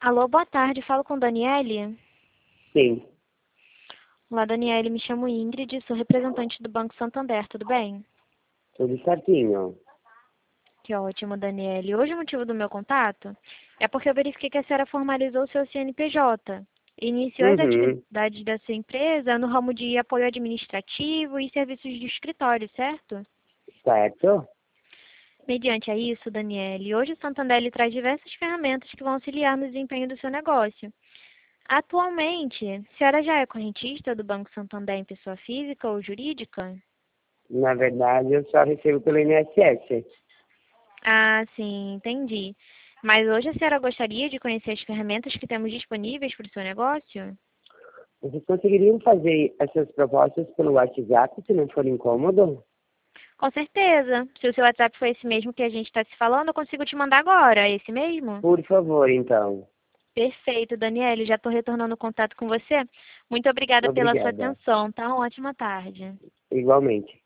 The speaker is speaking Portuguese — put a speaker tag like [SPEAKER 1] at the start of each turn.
[SPEAKER 1] Alô, boa tarde. Falo com Daniele.
[SPEAKER 2] Sim,
[SPEAKER 1] Olá, Daniele. Me chamo Ingrid, sou representante do Banco Santander. Tudo bem?
[SPEAKER 2] tudo certinho.
[SPEAKER 1] Que ótimo, Daniele. Hoje o motivo do meu contato é porque eu verifiquei que a senhora formalizou o seu CNPJ e iniciou as
[SPEAKER 2] Uhum,
[SPEAKER 1] atividades da sua empresa no ramo de apoio administrativo e serviços de escritório, certo?
[SPEAKER 2] certo.
[SPEAKER 1] Mediante a isso, Daniele, hoje o Santander ele traz diversas ferramentas que vão auxiliar no desempenho do seu negócio. Atualmente, a senhora já é correntista do Banco Santander em pessoa física ou jurídica?
[SPEAKER 2] Na verdade, eu só recebo pelo INSS.
[SPEAKER 1] Ah, sim, entendi. Mas hoje a senhora gostaria de conhecer as ferramentas que temos disponíveis para o seu negócio?
[SPEAKER 2] Vocês conseguiriam fazer essas propostas pelo WhatsApp, se não for incômodo?
[SPEAKER 1] Com certeza. Se o seu WhatsApp foi esse mesmo que a gente está se falando, eu consigo te mandar agora. É esse mesmo?
[SPEAKER 2] Por favor, então.
[SPEAKER 1] Perfeito, Daniele. Já estou retornando o contato com você. Muito obrigada pela sua
[SPEAKER 2] Obrigada.
[SPEAKER 1] atenção, tá? Uma ótima tarde.
[SPEAKER 2] Igualmente.